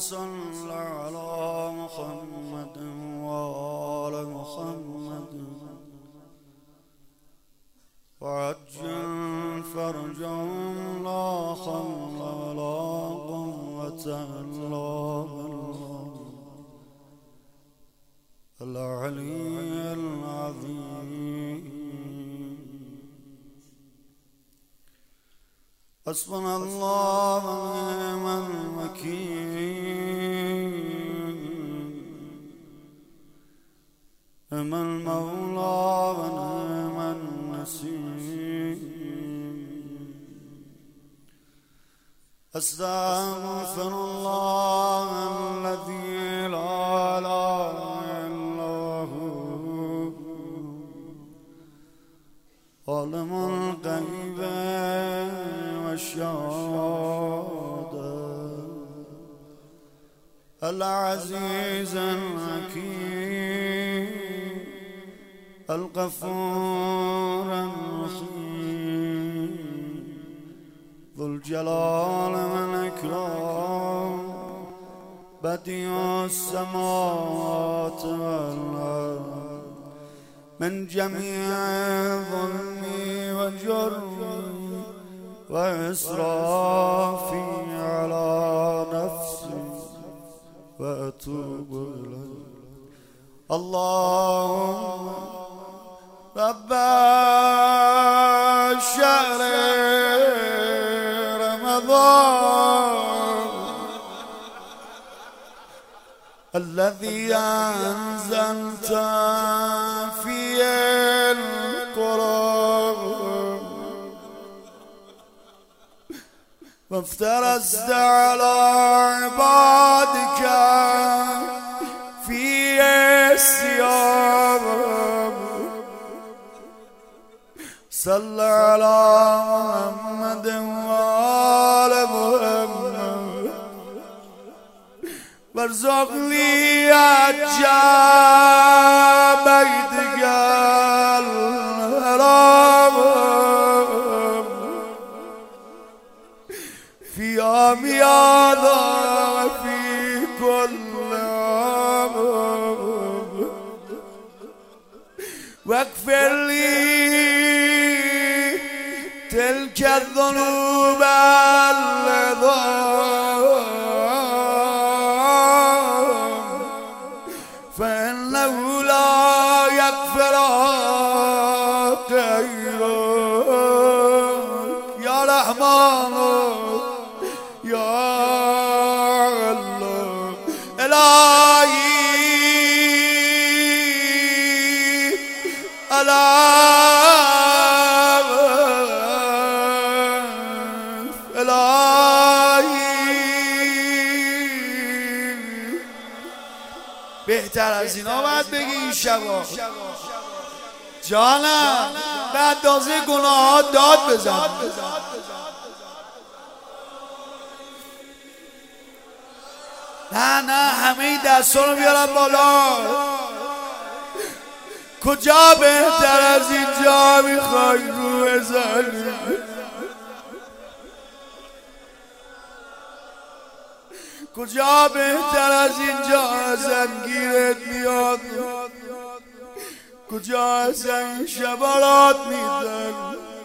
صل على محمد وآل محمد وعجل فرجهم لا حول ولا قوة إلا بالله العلي العظيم. حسبنا الله ونعم الوكيل، نعم المولى ونعم النصير. أستغفر الله الذي لا إله إلا هو عالم الغيب والشهادة العزيز الحكيم الغفور الرحيم ذو الجلال والإكرام بديع السماوات والأرض من جميع ظلمي وجرمي وإسرافي على نفسي وأتوب إليك. اللهم رب الشهر رمضان الذي أنزلت فيه القرآن وافترست على عبادك فيه الصيام. صل على محمد وآل محمد وارزقني حج بيتك الحرام في يوم هذا وفي كل عام واغفر لي تلك الذنوب العظام فإنه لا يغفر غيرك يا رحمن يا الله. إلهي بهتر از اینا باید بگی این شبا جانم به اندازه گناهات داد بزن. نه همه دستا رو بیارم بالا. کجا بهتر از اینجا میخوای رو بزنی؟ کجا بهتر از اینجا زنگیرت میاد؟ کجا از این شبارات میدن؟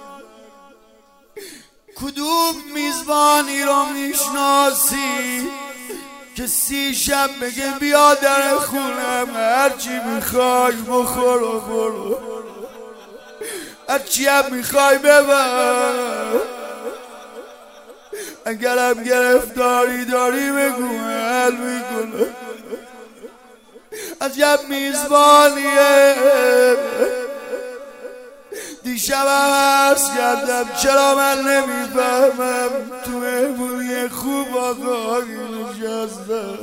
کدوم میزبانی رو میشناسی که 30 شب بگه بیا در خونم هرچی میخوای بخور و برو، هرچی هم میخوای ببر، اگرم گرفتاری داری بگو حل میکنه. عجب میزبانیه. دیشبم عرض کردم چرا من نمیفهمم تو مهمونی خوب آقایی نشسته.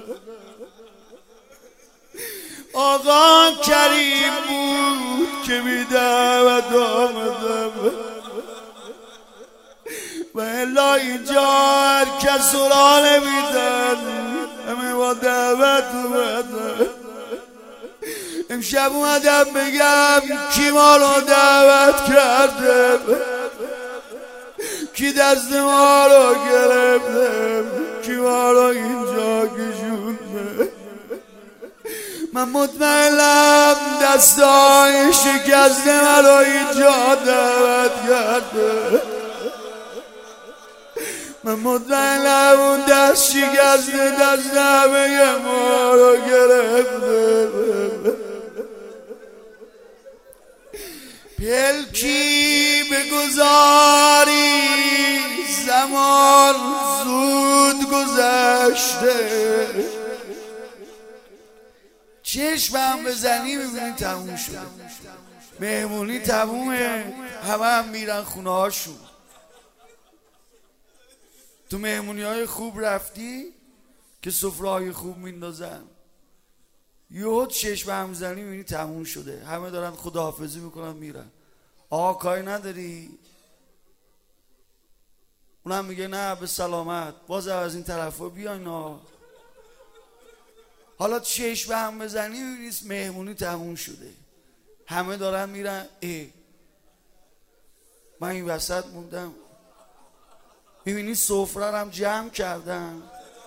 آقا کریم بود که بیدعوت آمدم و الا اینجا هر کس را نمیدن، همه با دعوت اومدن. امشب اومدم بگم کی ما رو دعوت کرده، کی دست ما رو گرفته، کی ما رو اینجا من مطمئنم دستای شکسته مرا اینجا دعوت کرده. من مطمئنم اون دست شکسته دست همه ما رو گرفته. پلکی بگذاری زمان زود گذشته. چشم هم بزنی میبینی تموم شده. مهمونی تمومه، همه هم میرن خونه هاشون. تو مهمونی های خوب رفتی که سفره های خوب میندازن، یهو چشم هم میزنی میبینی تموم شده، همه دارن خداحافظی میکنن میرن. آقا کاری نداری؟ اونم میگه نه به سلامت، باز از این طرفا بیاین. حالا چشم هم بزنی میبینی مهمونی تموم شده، همه دارن میرن. من این وسط موندم. میبینی سفره رو هم جمع کردن.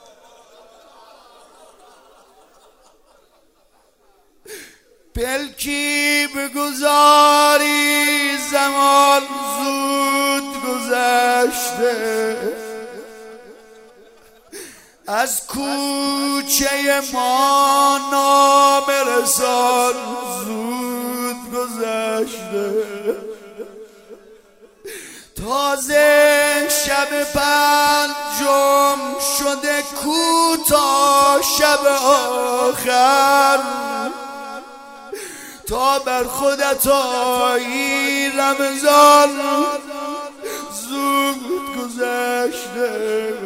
پلکی بگذاری زمان زود گذشته. از کوچه ما نامرسان زود گذشته. تازه شب پنجم شده کوتاه شب آخر. تا بر خودت آیی رمضان زود گذشته.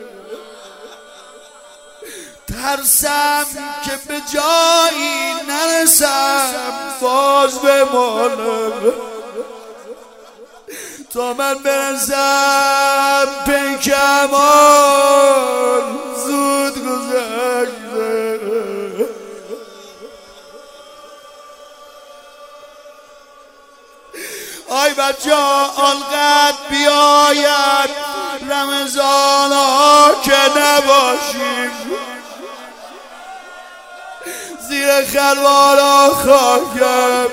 ترسم که به جایی نرسم باز بمانم، تا من برسم پیکمان زود گذشته. آی بچه ها آنقدر بیاید رمضان ها که نباشیم زیر خروارا خاکم.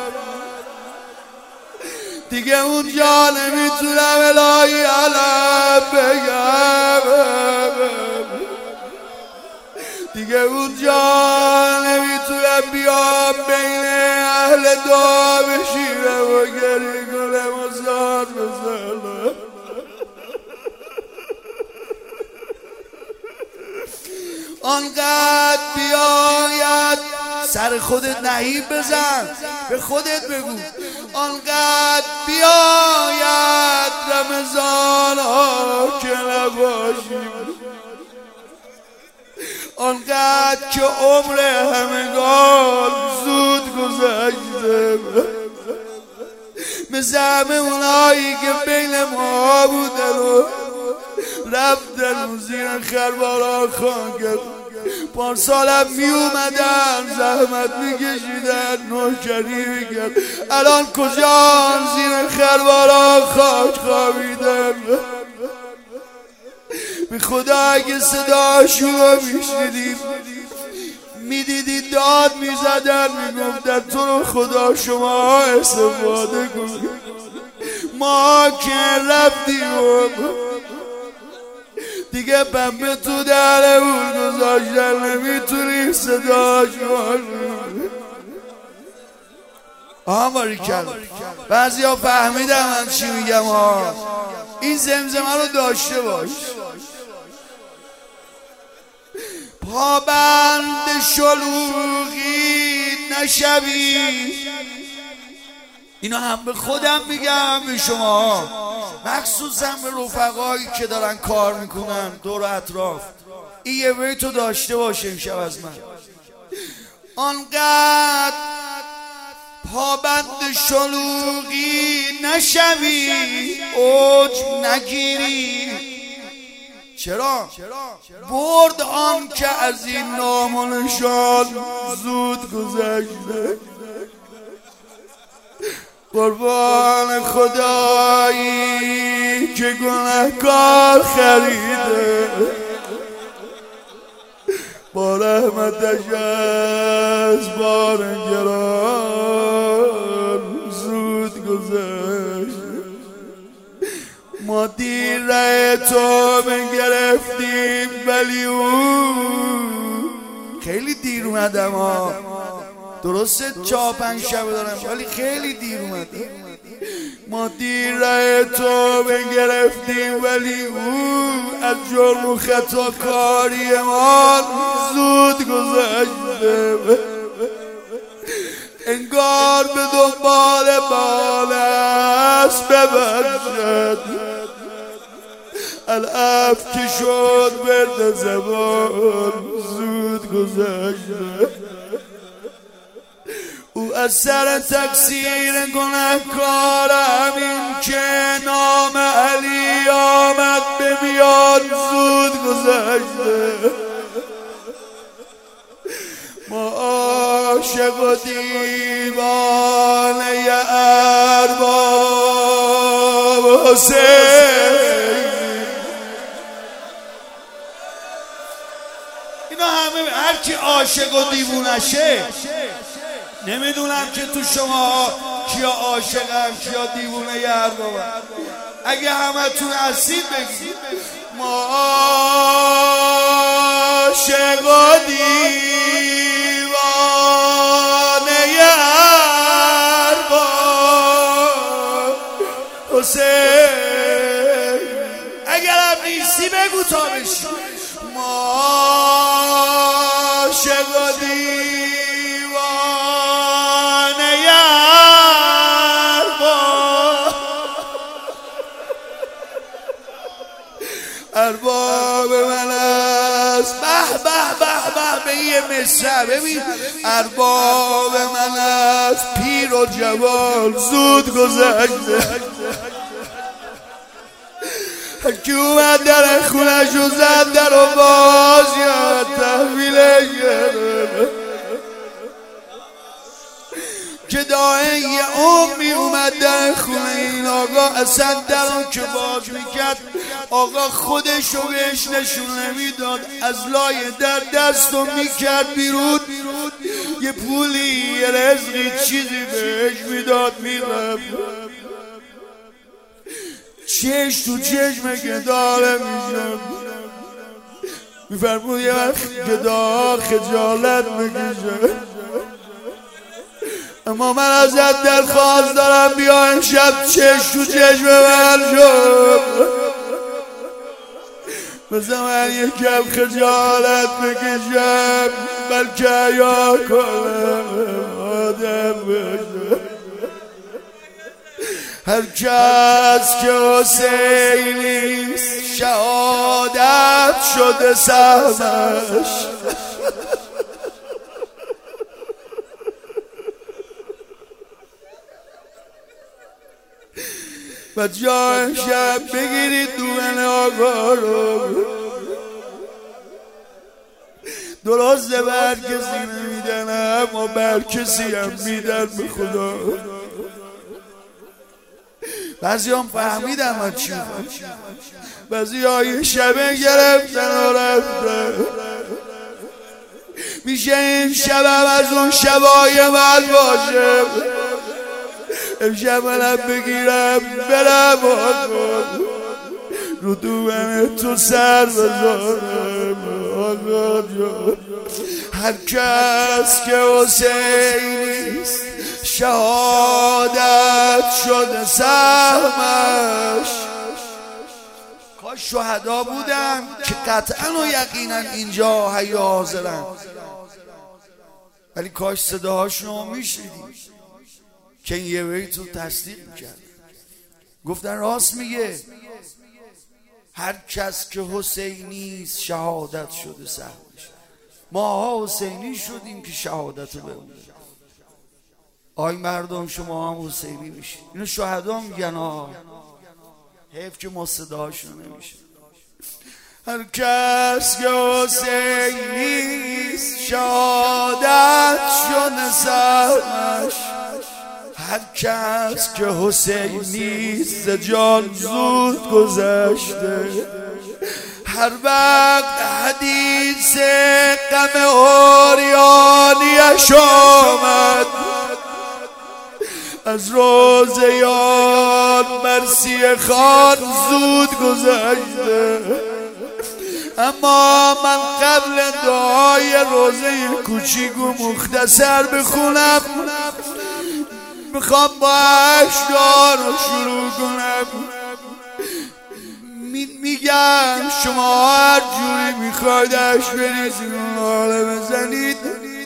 دیگه اونجا نمیتونم الهی علم بگم، دیگه اونجا نمیتونم بیام بین اهل دعا بشیرم و گریه کنم و زار بزنم. آنقدر بیاید سر خودت نهیب بزن، به خودت بگو آنقدر بیاید رمضان ها که نباشیم، آنقدر که عمر همگان زود گذشته. مثل همه اونایی که بین ما بودن و رفتن و زیر خروارا خاکم. پارسالم می اومدن زحمت می کشیدن نوکری میکرد، الان کجا زیر خروارا خاک خوابیدن. به خدا اگه صداشون رو میشنیدیم میدیدید داد میزدن میگفتن تو رو خدا شما استفاده کن. ما که رفتیم دیگه پنبه تو درمون گذاشتن نمیتونیم صداش کنیم. باریکلا بعضی ها فهمیدم من چی میگم ها. این زمزمه رو داشته باش. پابند شلوغی نشوی. اینا هم به خودم میگم به شما، مخصوصا به رفقایی که دارن کار میکنن دور اطراف. این یه بیتو داشته باشه امشب از من. آنقدر پابند شلوغی نشوی، اوج نگیری. چرا؟ برد آن که از این نام و نشان زود گذشته. قربان خدایی که گناهکار خریده، با رحمتش از بار گران زود گذشت. ما دیر ره تو گرفتیم ولی او خیلی دیر اومدم ها، درسته 4-5 شب دارم ولی خیلی دیر اومدم. ما دیر ره تو گرفتیم ولی او از جرم و خطا کاری ما زود گذشته. انگار به دنبال بال است ببخشد، العفو که شد برد زبان زود گذشته. او از سر تقصیر گنهکارم این که نام علی آمد به میان زود گذشته. ما عاشق و دیوانه ارباب حسین، اینا همه هر کی عاشق و دیوونشه، نمیدونم که تو شما کیا عاشقن کیا دیوونه اربابن. اگه همتون هستید بگید ما عاشق و دیوانه ارباب حسین. اگرم نیستی بگو تا بشی ما عاشق و ارباب من است. به به به به به یه مصرع ببین. ارباب من است پیر و جوان زود گذشته. هرکی اومد در خونش و زد در و باز یاد تحویلش گرفت که دائه یه عمری اومد در خونه این آقا، اصلا در اون که باز میکرد آقا خودشو بهش نشون نمیداد، از لای در دستو میکرد بیرون، یه پولی یه رزقی چیزی بهش میداد میرفت. چش تو چشم گداره میشم، میفرمود یه وقت گدا خجالت میکشه، اما من ازت درخواست دارم بیا امشب چش تو چشم من شد، بزن من یکم خجالت بکشم بلکه حیا کنم آدم بشه. هر کس که حسینیست شهادت شده سهمش، و جای شب بگیرید دومن آقا رو، درست بر کسی نمیدن اما بر کسی هم میدن به خدا. بعضی هم فهمیدم من چی بود، بعضی های شبه گرفتن و رفتن. میشه این شبم از اون شبای من باشه، امشب منم بگیرم برم آقا رو دومن تو سر بذارم آقا جان. هر کس که حسینیست شهادت شده سهمش. کاش شهدا بودن که قطعا و یقینا اینجا حیا حاضرن، ولی کاش صداهاشون میشنیدیم که این یه بیت رو تصدیق میکرد. گفتن راست میگه، هر کس که حسینیست شهادت شده سهمش. ما حسینی شدیم که شهادت رو بمونه. آی مردم شما هم حسینی میشید. اینو شهدا میگن ها، حیف که ما صداهاشون نمیشه. هر کس که حسینیست شهادت شده سهمش. هر کس که حسینیست ز جان زود گذشته. هر وقت حدیث غم اوریانیش آمد از روزه یاد مرسی خان زود گذشته، اما من قبل دعای روزه کوچیکو مختصر بخونم میخوام با اشعار رو شروع کنم. میگم شما هر جوری میخواید اش بریزید ناله بزنید.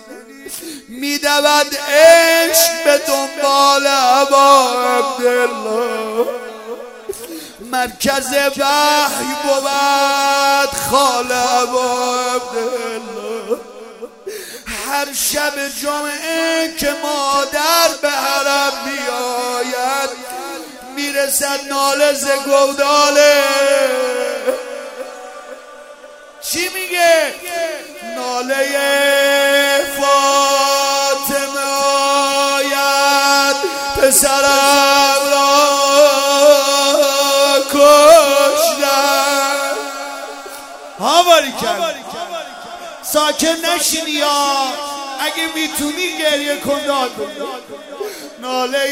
میدود عشق به دنبال ابا عبدالله، مرکز وحی بود خال ابا عبدالله. هر شب جمعه که مادر به حرم بیاید میرسد ناله ز گوداله. چی میگه؟ ناله فاطمه آید پسرم را کشتن. ها باریکن، ساکن نشینی یا اگه میتونی گریه کن داد. ناله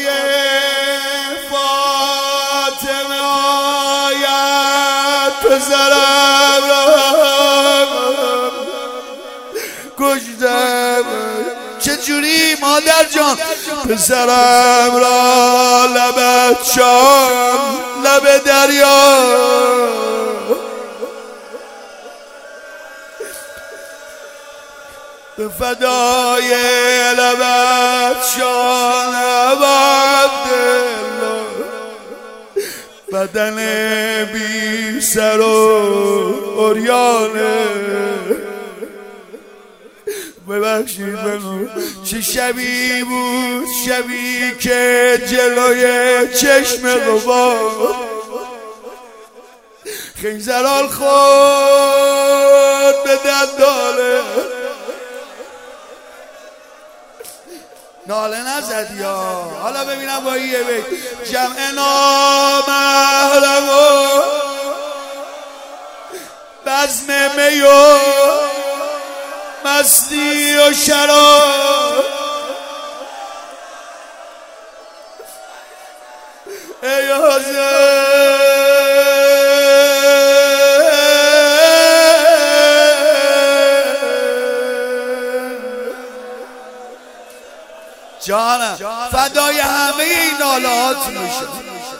فاطمه آید پسرم را کشتم. چجوری مادر جان؟ پسرم را لب شام لب دریا به فدای لبت شان ابا عبدالله. بدن بی سر و عریانه. ببخشید منو، چه شبی بود، شبی که جلوی چشم ربا خنجرال خورد به دندانه. ناله نزد یا حالا ببینم با یه بیت. جمع نامحرم و بزم می و مستی و شراب ای حضرت جانم فدای همه این نالات میشه.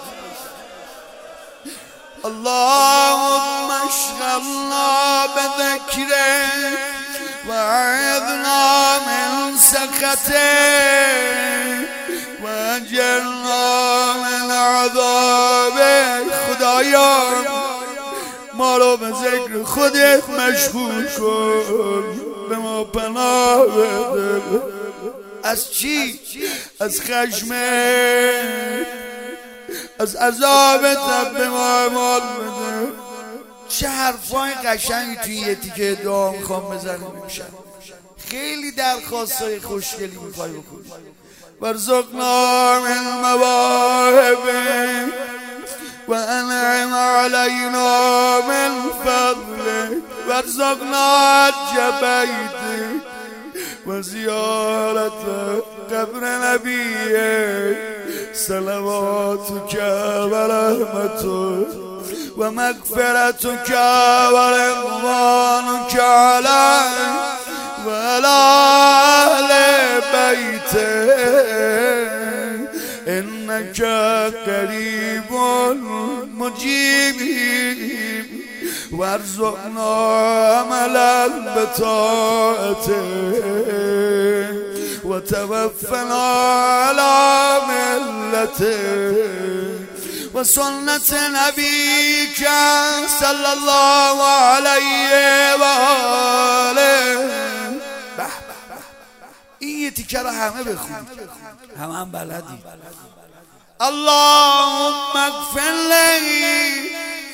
اللهم اشغلنا بذکرک و اعذنا من سخطک و اجرنا من عذابک. خدایا ما رو به ذکر خودت مشغول کن، به ما پناه بده. از چی؟ از خشم، از عذابت به ما امان بده. چه حرفای قشنگی توی یه تیکه دعا میخوام بزنیم میشن. خیلی درخواستای خوشگلی میخوای بکنی. وارزقنا من مواهبک و انعم علینا من فضلک وارزقنا حج بیتک و زیارت قبر نبیک صلواتک و رحمتک و مغفرتک و رضوانک علیک و علی اهل بیتک انک قریب مجیب. وارزقنا عملا بطاعتك وتوفنا على ملتك وسنة نبيك صلى الله عليه و آله. این یه تیکه رو همه بخونید، همه هم بلدی. اللهم اغفر لی،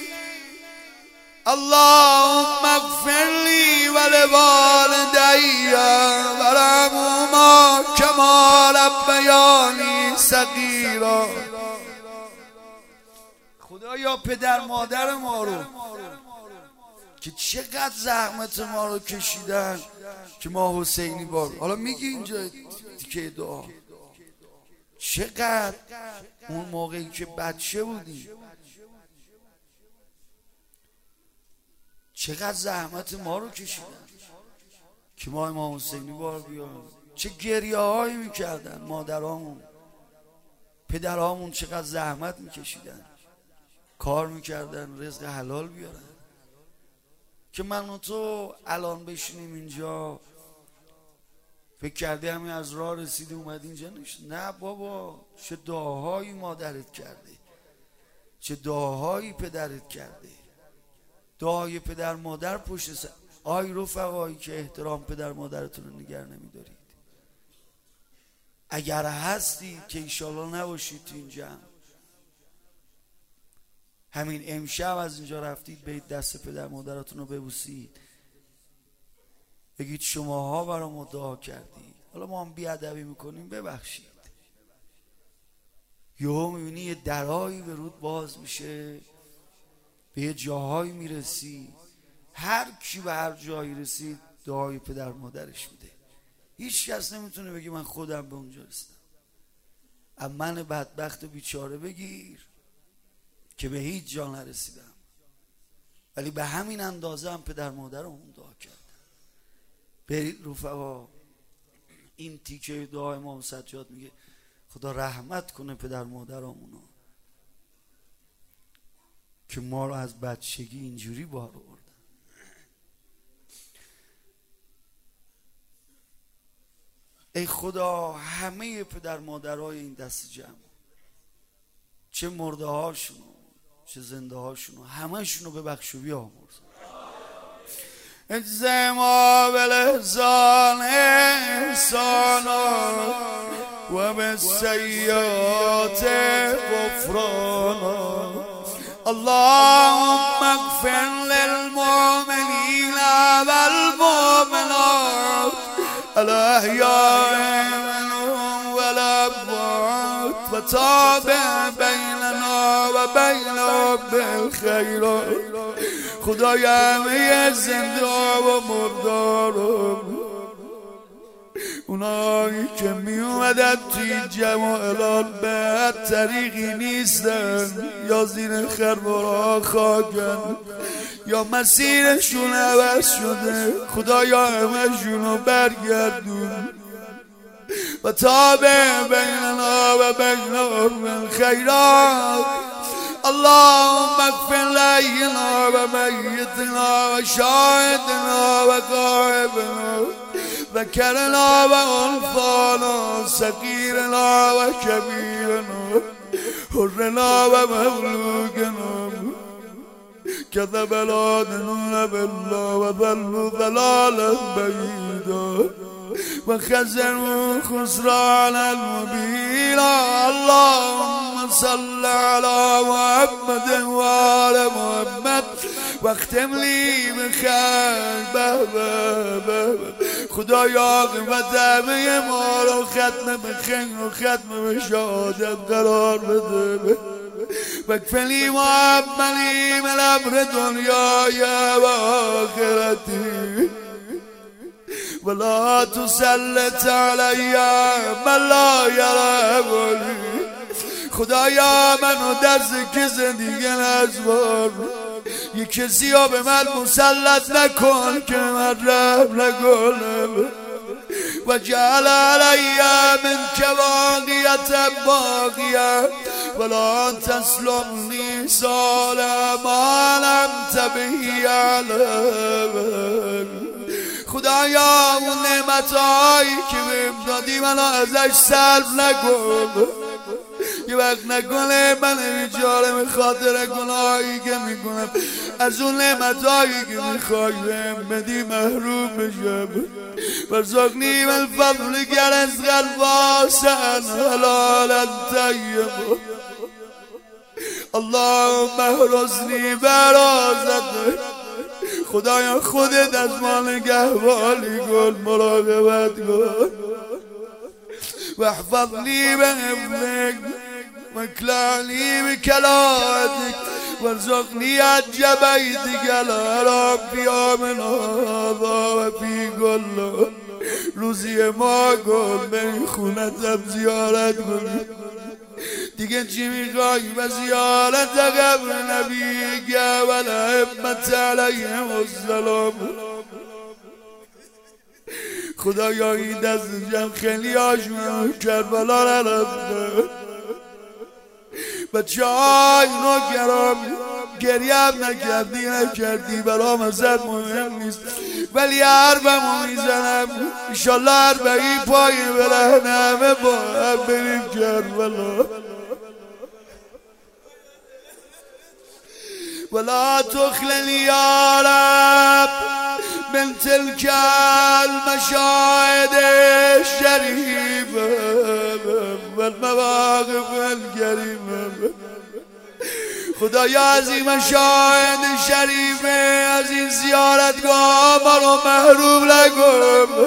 اللهم اغفر لی و لوالدی ورحمهما کما ربیانی صغیرا. خدایا پدر مادر ما رو که چقدر زحمت ما رو کشیدن که ما حسینی بار. حالا میگی اینجا تیکه دعا چقدر اون موقعی که بچه بودیم چقدر زحمت ما رو کشیدن که ما امام حسینی بار بیارم. چه گریه هایی میکردن مادرامون، پدرامون چقدر زحمت میکشیدن، کار میکردن رزق حلال بیارن که من و تو الان بشینیم اینجا فکر کردی همین از راه رسیده اومد اینجا نه بابا، چه دعاهایی مادرت کرده، چه دعاهایی پدرت کرده. دعای پدر مادر پشت سر. آی رفقایی که احترام پدر مادرتون رو نگه نمیدارید، اگر هستید که ایشالله نباشید تو این جمع، همین امشب از اینجا رفتید برید دست پدر مادرتون رو ببوسید، بگید شماها برای ما دعا کردید. حالا ما هم بیادبی میکنیم ببخشید. یهو میبینی یه درایی به رود باز میشه، به یه جاهایی میرسی، هر کی به هر جایی رسید دعای پدر مادرش میده. هیچ کس نمیتونه بگه من خودم به اونجا رسیدم. اما من بدبخت و بیچاره بگیر که به هیچ جا نرسیدم، ولی به همین اندازه هم پدر مادرمون دعا کردن. برید رفقا، این تیکه دعای امام سجاد میگه خدا رحمت کنه پدر مادرمونو که ما رو از بچگی اینجوری بار آوردن. ای خدا همه پدر مادرای این دست جمع، چه مرده هاشونو چه زنده هاشونو، همه شونو ببخش و بیامرز. اجزه ما بالإحسان إحسانا و بالسیئات غفرانا. اللهم اغفر للمؤمنین والمؤمنات الأحياء منهم والأموات وتابع بیننا و بینهم بالخیرات. خدای همه زنده و مردارم، اونایی که می اومدن توی جمع الان به طریقی نیستن، یا زیر خربارا خاکن یا مسیرشون عوض شده، خدایا همه شونو برگردون و تابع بیننا و بینهم الخیرات. اللهم اغفر لحینا و میتنا و شاهدنا و غائبنا و کرنا و انفانا، صغیرنا و کبیرنا، حرنا و مملوکنا. كذب العادلون بالله و ضلوا ضلالا بعیدا و خسروا خسرانا مبینا. اللهم صل على محمد و آل محمد و اختم لی بخیر. خدایا عاقبت همه ما رو ختم به خیر و ختم به شهادت قرار بده. واکفنی محملی من امر دنیای و آخرتی ولا تسلط علی من لا یرحمنی. خدایا منو دست کسی دیگه نسپار، یک کسی ها به من مسلط نکن که من رحم نکنم. و جعل علی من کواقیت باقیه ولا تسلمنی سالما لم تبهی علم. خدایا اون نعمتهایی که بهم دادی منو ازش سلب نکن، یه وقت نکنه من بیچاره به خاطر گناهی که میکنم از اون نعمتهایی که میخوای بهم بدی محروم بشم. وارزقنی من فضل رزقا واسعا حلالا طیبا. اللهم احرزنی برازت. خدایا خودت از ما نگهبانی کن، مراقبت کن. و احفظنی به حفظک و اکلعنی به کلاتک وارزقني عجب عيدك ربي من هذا وفي كل روزی ما کن به خونتم زیارت کن دیگه چی میخوای و زیارت قبر نبی که و لحمت علیهم السلام خدایا این دست جمع خیلی آشون کربلا نرفته بچه های نوکرام گریه هم نکردی برام ازت مهم نیست ولی حرفمو میزنم انشالله حرفی پای برهن همه با هم بریم کربلا ولا تخلني يا رب من تلك المشاهد الشريفة والمواقف الكريمة خدایا از این مشاهد شریفه از این زیارتگاه ما رو محروم نکن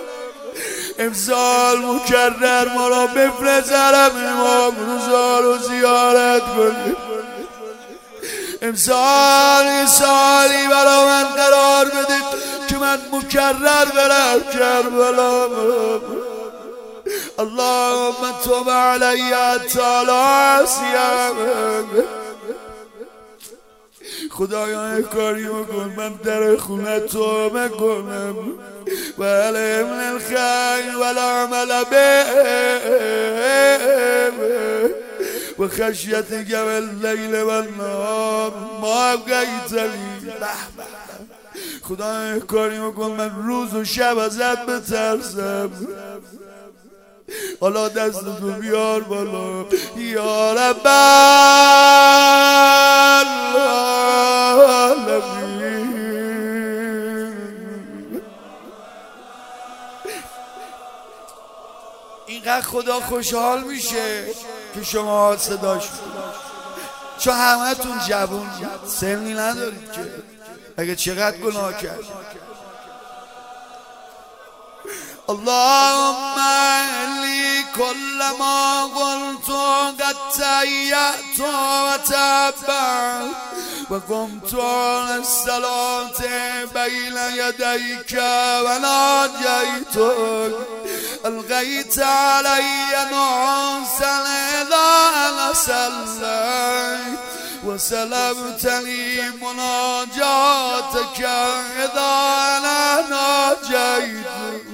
امسال مکرر ما رو بفرست حرم امام رضا رو زیارت کن امسال سالی برا من قرار بده که من مکرر برم کربلا اللهم تب علی تعالی سیام خدایا کاری بکن من در خونه توبه کنم و علم الخیر و العمل به و خشیتک واللیل والنهار ما ابقیتنی خدایا کاری بکن من روز و شب ازت بترسم حالا دستتو بیار بالا یا رب اینقدر خدا خوشحال میشه که شما صداش چون همه تون جوون سنی ندارید که اگه چقدر گناه کرد اللهم لی کل ما قلت قد تیأت و تبعت و قمت الصلاة بین یدیک و ناجیتک القیت علی نعاسا اذا صلیت و سلبتنی مناجاتک اذا انا ناجیت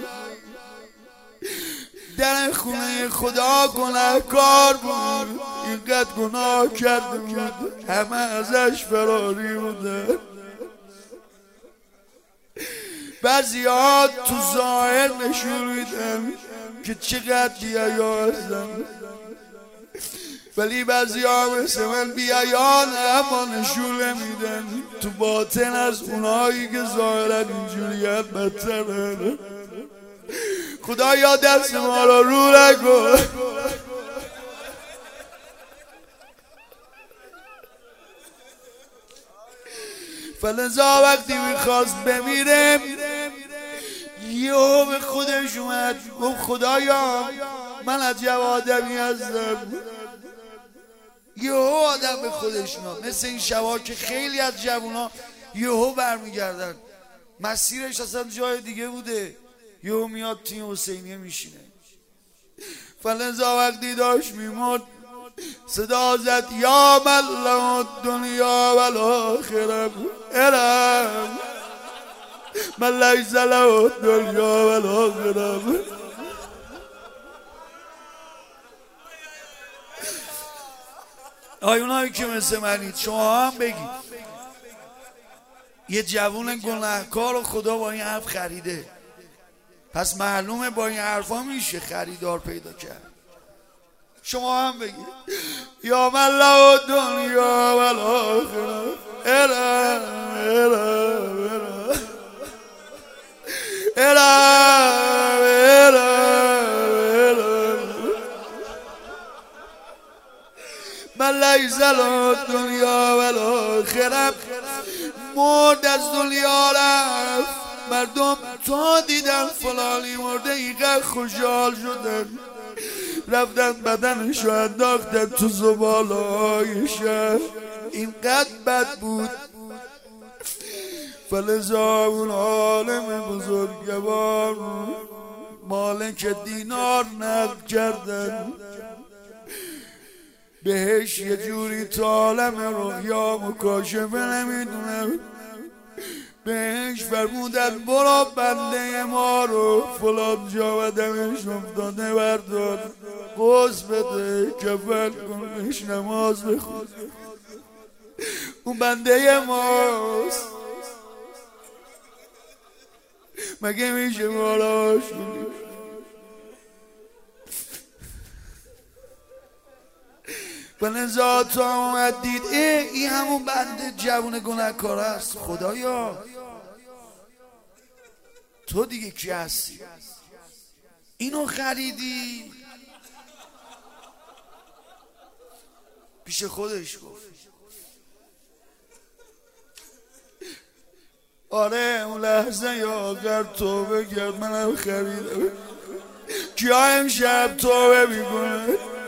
در خونه خدا گناهکار بود اینقدر گناه کرده بود همه ازش فراری بودن بعضی‌ها تو ظاهر نشون میدن که چقدر بی‌حیا هستن ولی بعضی‌ها مثل من بی‌حیان اما نشون نمیدن تو باطن از اونایی که ظاهرا اینجوری‌اند بدترن خدایا دست ما رو نکن فلذا وقتی میخواست بمیره یهو به خودش اومد گفت خدایا من عجب آدمی هستم یهو آدم به خودش میاد مثل این شبا که خیلی از جوونا یهو برمیگردن مسیرش اصلا جای دیگه بوده یهو میاد توی حسینیه میشینه فلذا وقتی داشت میمرد صدا زد یا من له الدنیا و الاخره ارم من لیس له الدنیا و الاخره آیونایی که مثل منید شما هم بگید یه جوون گناهکار و خدا با این حرف خریده پس معلومه با این حرفا میشه خریدار پیدا کرد شما هم بگید یا من له دنیا و الاخره ارم ارم ارم ارم ارم من لیس له دنیا و الاخره مرد از دنیا رفت مردم تا دیدن فلانی مرده اینقدر خوشحال شدن رفتن بدنشو انداختن تو زباله‌های شهر اینقدر بد بود. فلذا اون عالم بزرگوار مالک دینار نقل کردن، بهش یه جوری تا عالم رویا مکاشفه نمیدونم، بهش فرمودن برو بنده ما رو فلان جا و دمش افتاده بردار، غسل بده، کفن کن، بهش نماز بخون. اون بنده ماست، مگه میشه ما را شونیم؟ بلنزا تو آمد دید این همون بنده جوون گناهکار است. خدایا تو دیگه کی هستی؟ اینو خریدی؟ پیش خودش گفت آره اون لحظه یا آخر توبه کرد، منم خریدم. کیا امشب توبه میکنه؟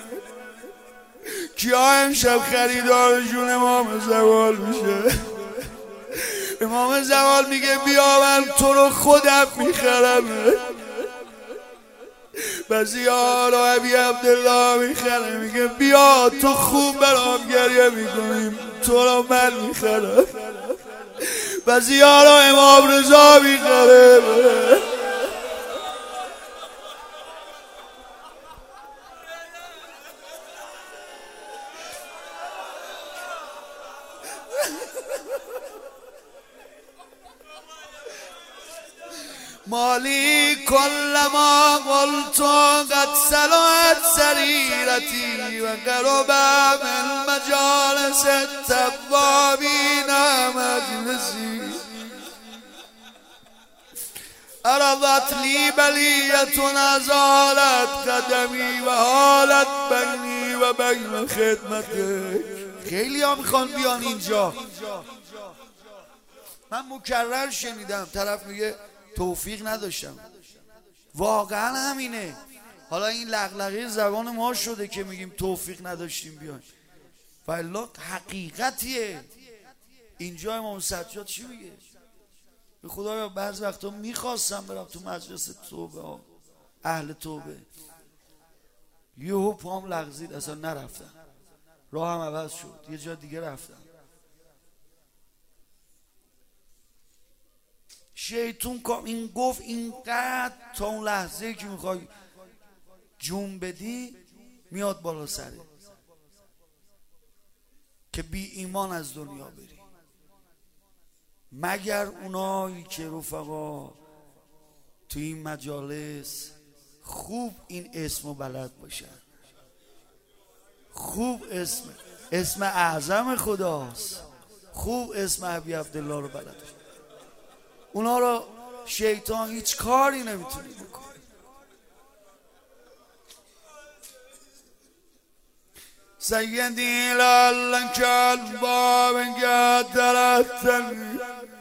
کیا امشب خریدارشون امام زوال میشه؟ امام زوال میگه بیا من تو رو خودم میخرم. بعضیا رو ابی عبدالله میخره، میگه بیا تو خوب برام گریه میکنیم، تو رو من میخرم. بعضیا رو امام رضا میخره. مالی کلما قلت قد صلحت سریرتی و قرب من مجالس التوابین مجلسی عرضت لی بلیة ازالت قدمی و حالت بینی و بین خدمتک. خیلی ها میخوان بیان اینجا. من مکرر شنیدم طرف میگه توفیق نداشتم. واقعا همینه. حالا این لغلغه زبان ما شده که میگیم توفیق نداشتیم بیان، والله حقیقتیه. اینجا امام سجاد چی میگه؟ به خدا بعض وقتا میخواستم برم تو مجلس توبه، اهل توبه، یهو پام لغزید اصلا نرفتم، راهم عوض شد، یه جا دیگه رفتم. شیطون این گفت اینقدر تا اون لحظه که میخوای جون بدی میاد بالا سره که بی ایمان از دنیا بری، مگر اونایی که رفقا تو این مجالس خوب این اسمو بلد باشن، خوب اسم اعظم خداست، خوب اسم ابی عبدالله رو بلد باشن. اونا رو شیطان هیچ کاری نمیتونه بکنه. سیدی لعلک الباب قدرتنی،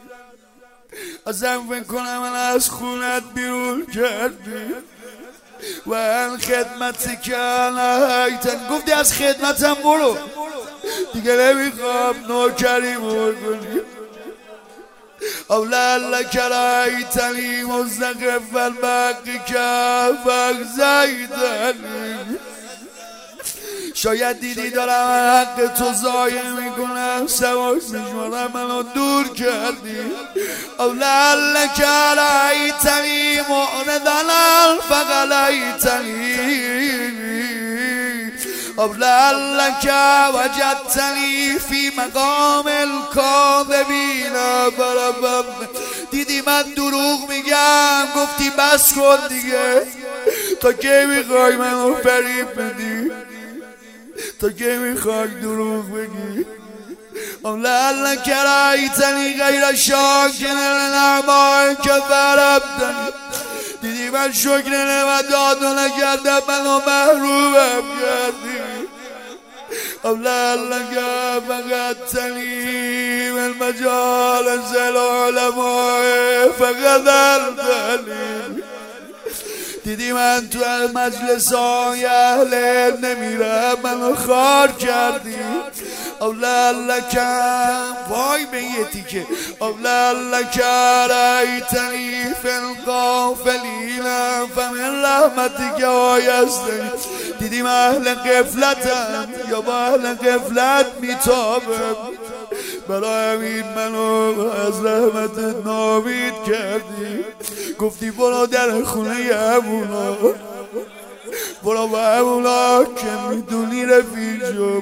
ازم فکر کنم من از خونت بیرون کردی و ان خدمت که نهیتن، گفتی از خدمتم برو دیگه نمیخوام نوکری بکنی. او لعلک رأیتنی مستخفا بقیک فاخزیتنی، شاید دیدی دارم حق تو ضایع میکنم، سواس میشمارم منو دور کردی. او لعلک رأیتنی معرضا فغلیتنی، او لعلک وجدتنی فی مقام الکاذبین فرفضت، دیدی من دروغ میگم گفتی بس کن دیگه، تا کی میخوای منو فریب بدی؟ تا کی میخوای دروغ بگی؟ او لعلک رأیتنی غیر شاکر لنعمائک فربتنی، دیدی من شکر نعمتات رو نکردم منو محرومم کردی. او لعلک فقدتنی من مجالس العلماء فقدرتنی، دیدی من تو مجلس های اهل نمیرم منو خار کردی. لعلکم وای بیتی که لعلک رأیتنی فی الغافلین فمن رحمتک آیستنی. دیدیم اهل غفلتم یا با اهل غفلت میتابم، برای همین منو از رحمت نامید کردی. گفتی برو در خونه همونا، برو با همونا که میدونی رفیقم.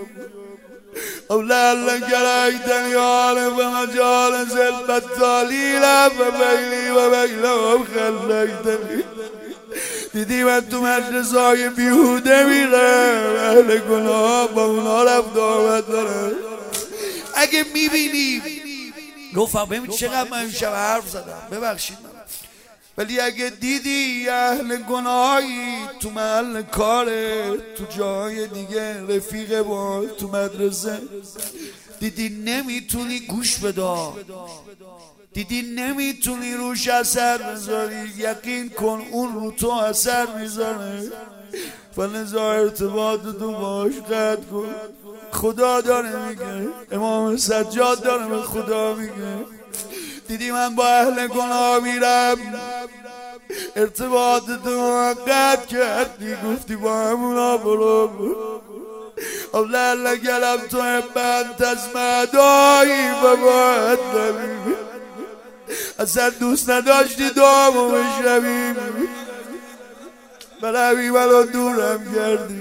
لعلک رأیتنی عالم و مجالس البطالین فبینی و بینهم خلیتنی. دیدی من تو مجلسای بیهوده میرم، اهل گناه با اونا رفت آمد دارم. اگه میبینی گفتم ببین چقدر من امشب حرف زدم، ببخشید من، ولی اگه دیدی اهل گناهی تو محل کاره، تو جای دیگه، رفیق با تو مدرسه، دیدی نمیتونی گوش بده، دیدی نمیتونی روش اثر بذاری، یقین کن اون رو تو اثر میذاره. فلذا ارتباط تو باش قطع کن. خدا داره میگه، امام سجاد داره به خدا میگه. دیدی من با اهل گناه میرم، ارتباط تو قطع کردی، گفتی با همونا برو. لعلک لم تحب تسمع دعایی فباید نبی. اصلا دوست نداشتی دعامو بشنوی، برای منو دورم کردی.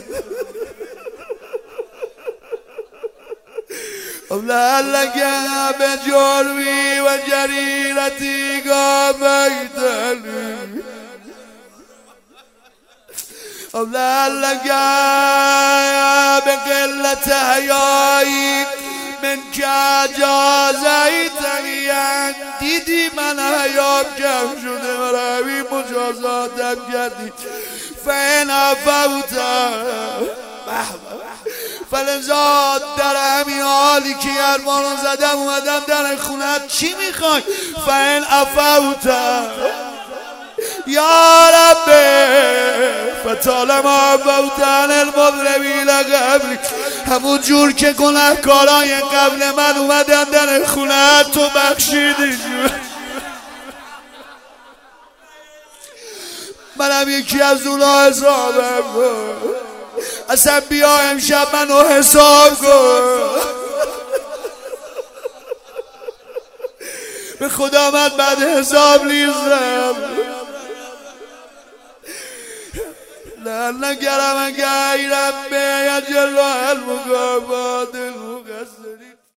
لعلک بجرمی و جریرتی قابیتنی. لعلک بقلت حیایی من که جازیتنی. دیدی من حیام کم شده، برای مجازاتم کردی. فین عفوتا فلذا در همین حالی که ارمانو زدم اومدم در خونت، چی میخوای؟ فین عفوتا یا رب فطالما عفوت عن المذنبین قبلی. همون جور که گناهکارای قبل من اومدن در خونت، تو بخشیدی. منم یکی از اونا حسابم کن. اصلا بیا امشب منو حساب کن. به خدا من بعد حساب نیستم. لعلک رب غیرم به یجل المکافات